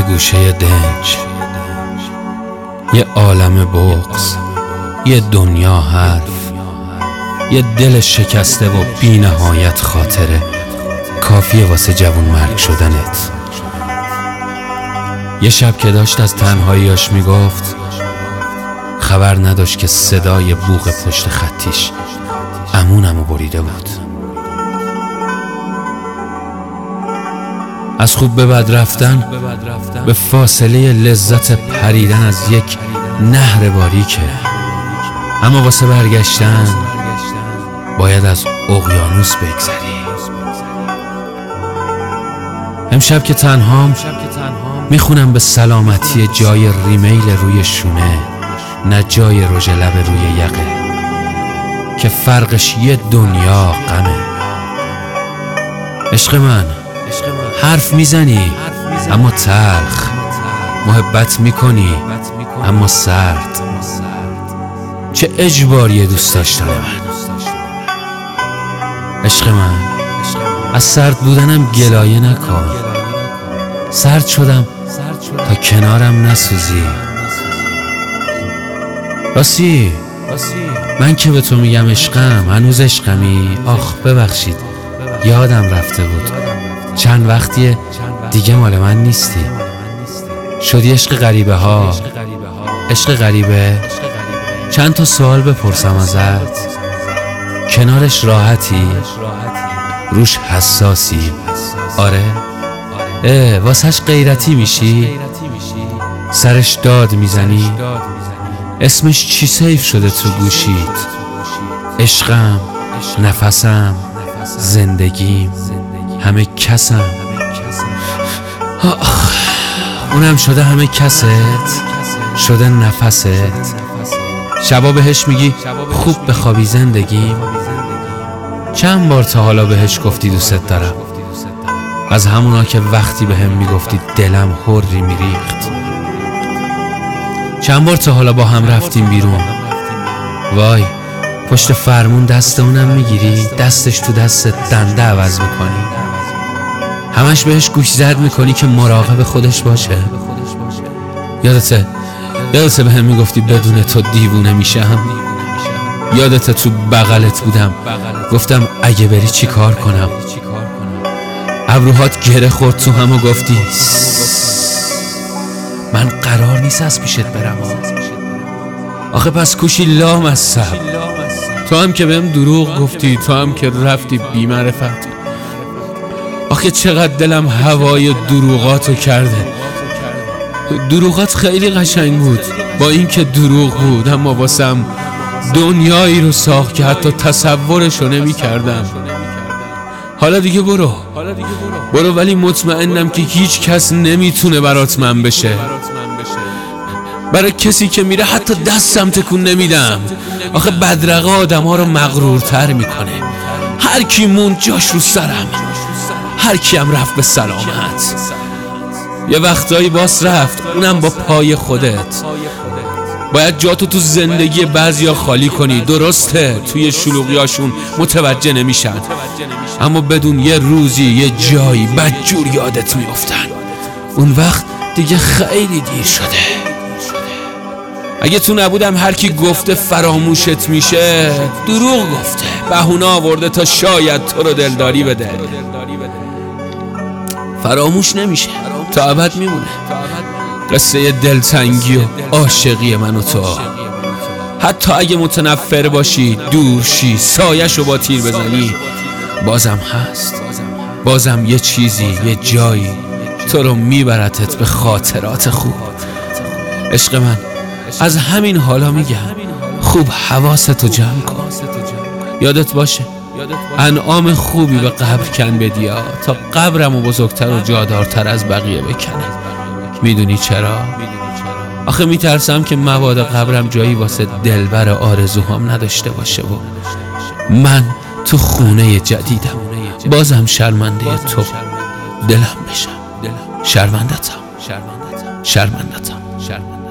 یه گوشه دنج، یه عالم بغض، یه دنیا حرف، یه دل شکسته و بی نهایت خاطره کافیه واسه جوون مرگ شدنت. یه شب که داشت از تنهاییاش میگفت، خبر نداشت که صدای بوق پشت خطیش عمونمو بریده بود. از خوب به بد رفتن به فاصله لذت پریدن از یک نهر باریکه، اما واسه برگشتن باید از اقیانوس بگذری. امشب که تنهام میخونم به سلامتی جای ریمیل روی شونه، نه جای رژ لب روی یقه که فرقش یه دنیا غمه. عشق من حرف میزنی اما تلخ، محبت میکنی اما سرد. چه اجباریه دوست داشتن من. عشق من از سرد بودنم گلایه نکن، سرد شدم تا کنارم نسوزی. راستی من که به تو میگم عشقم، هنوز عشقمی؟ آخ ببخشید یادم رفته بود، چند وقتیه دیگه مال من نیستی. شدی عشق غریبه ها. عشق غریبه؟ چند تا سوال بپرسم ازت، کنارش راحتی؟ روش حساسی؟ آره؟ واسهش غیرتی میشی؟ سرش داد میزنی؟ اسمش چی سیف شده تو گوشیت؟ عشقم، نفسم، زندگیم، همه کسم. اونم شده همه کست، شده نفست. شبا بهش میگی خوب بخوابی زندگیم. چند بار تا حالا بهش گفتی دوست دارم؟ از همونا که وقتی بهم میگفتی دلم حری میریخت. چند بار تا حالا با هم رفتیم بیرون؟ وای پشت فرمون دست اونم میگیری، دستش تو دستت دنده عوض میکنی، همش بهش گوش زد میکنی که مراقب خودش باشه. یادته بهم میگفتی بدون تو دیوونه میشم؟ یادته تو بغلت بودم گفتم اگه بری چی کار کنم؟ ابروهات گره خورد تو هم و گفتی من قرار نیست از پیشت برم. آخه پس کوشی لام از سب. تو هم که بهم دروغ گفتی، تو هم که رفتی بی معرفت. آخه چقدر دلم هوای دروغاتو کرده. دروغات خیلی قشنگ بود، با این که دروغ بود اما واسم دنیایی رو ساخت که حتی تصورشو نمی کردم. حالا دیگه برو ولی مطمئنم که هیچ کس نمیتونه برات من بشه. برای کسی که میره حتی دستم تکون نمیدم. آخه بدرقه آدم ها رو مغرورتر میکنه. هر کی موند جاش رو سرم، هر کی هم رفت به سلامت. یه وقتایی باس رفت، اونم با پای خودت. باید جاتو تو زندگی بعضیا خالی کنی. درسته توی شلوغیاشون متوجه نمیشن، اما بدون یه روزی یه جایی بدجور یادت میافتن. اون وقت دیگه خیلی دیر شده. اگه تو نبودم هر کی گفته فراموشت میشه دروغ گفته، بهونه آورده تا شاید تو رو دلداری بده. فراموش نمیشه، تا ابد میمونه قصه دلتنگی و عاشقی من و تو. حتی اگه متنفر باشی، دور شی، سایه‌شو با تیر بزنی، بازم هست. بازم یه چیزی، یه جایی تو رو میبرتت به خاطرات خوب. عشق من از همین حالا میگم خوب حواستو جمع کن. یادت باشه انعام خوبی به قبر کن بدیا تا قبرمو بزرگتر و جادارتر از بقیه بکنه. میدونی چرا؟ آخه میترسم که مبادا قبرم جایی واسه دلبر آرزوهام نداشته باشه و من تو خونه جدیدم بازم شرمنده تو دلم بشم. شرمندتم.